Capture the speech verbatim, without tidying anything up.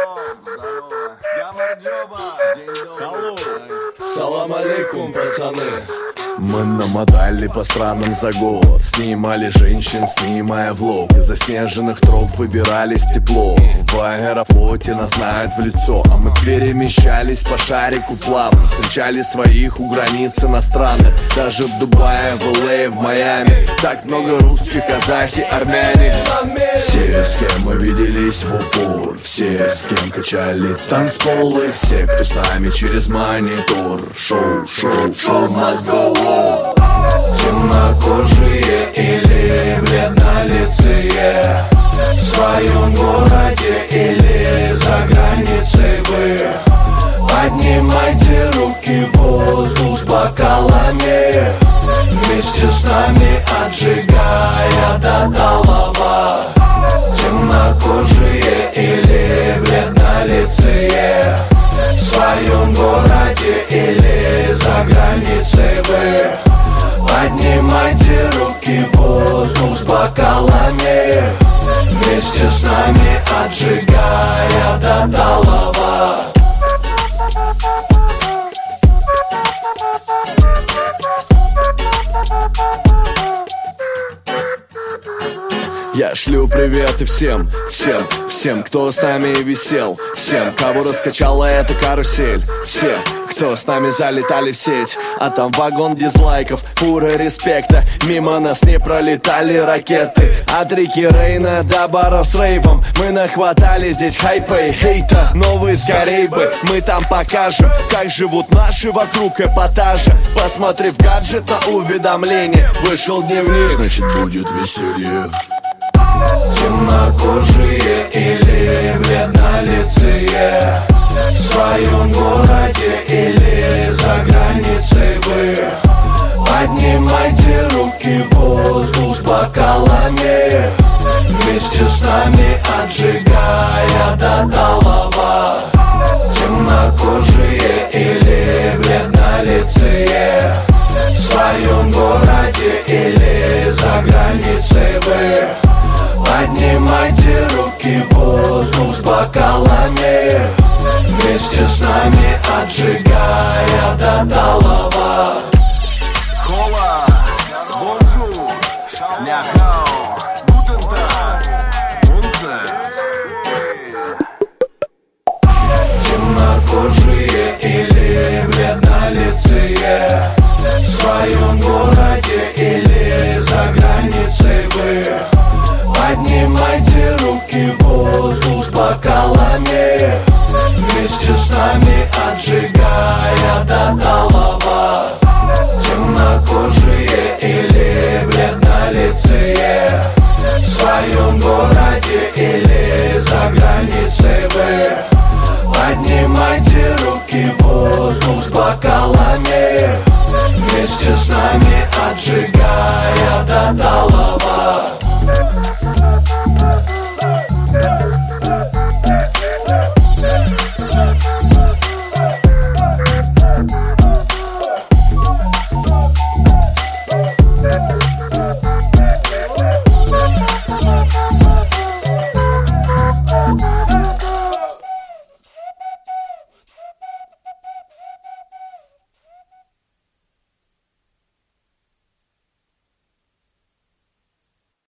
Салам алейкум, пацаны. Мы намотали по странам за год, снимали женщин, снимая влог. Из заснеженных троп выбирались тепло. В аэрофлоте нас знают в лицо, а мы перемещались по шарику плавно. Встречали своих у границ иностранных, даже в Дубае, в эл эй, в Майами. Так много русских, казахи, армяне. Все, с кем мы виделись в упор, все, с кем качали танцполы, все, кто с нами через монитор. Шоу, шоу, шоу must go on. Темнокожие или бледнолицые, в своем городе или за границей вы поднимайте руки в воздух с бокалами, вместе с нами отжигая до талого. Темнокожие или бледнолицые, в своем городе или за границей вы поднимайте руки в воздух с бокалами, вместе с нами отжигая до талого. Я шлю приветы всем, всем, всем, кто с нами висел, всем, кого раскачала эта карусель, все, кто с нами залетали в сеть, а там вагон дизлайков, фура респекта, мимо нас не пролетали ракеты. От реки Рейна до баров с рейвом мы нахватали здесь хайпа и хейта. Но вы скорей бы, мы там покажем, как живут наши вокруг эпатажа. Посмотрев гаджет на уведомление, вышел дневник, значит будет веселье. Темнокожие или бледнолицые, в своем городе или за границей вы поднимайте руки в воздух с бокалами, вместе с нами отжигая до талого. Темнокожие или бледнолицые, в своем городе или за границей вы поднимайте руки в воздух с бокалами, вместе с нами отжигая до талого. Кола!